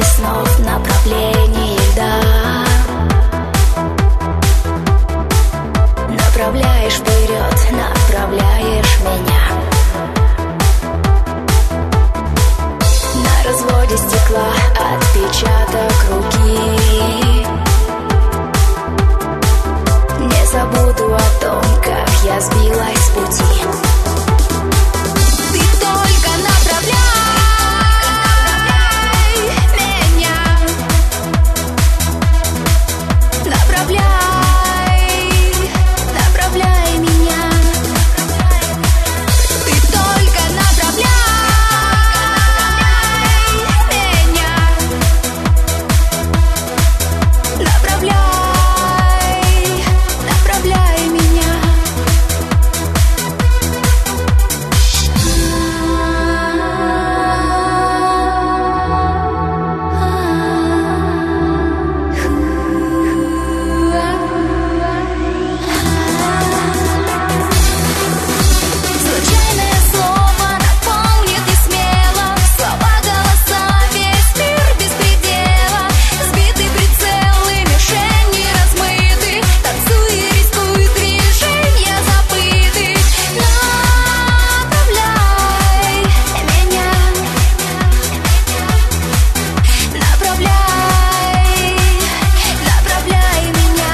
снов в направлении льда. Направляешь вперед, направляешь меня. На разводе стекла отпечаток руки. Не забуду о том, как я сбилась с пути. Ты только направляй меня. Направляй меня. Ты только направляй меня. Направляй меня. Случайное слово наполнит и смело. Слова, голоса, весь мир без предела. Сбитый прицел и мишени размыты. Танцуй и рискуй, движения забыты. Направляй меня. Направляй меня.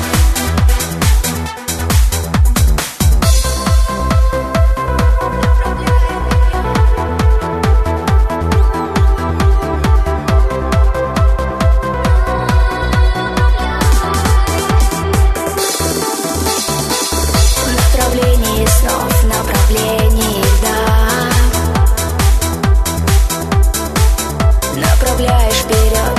В направлении снов, в направлении льда. Направляешь вперед,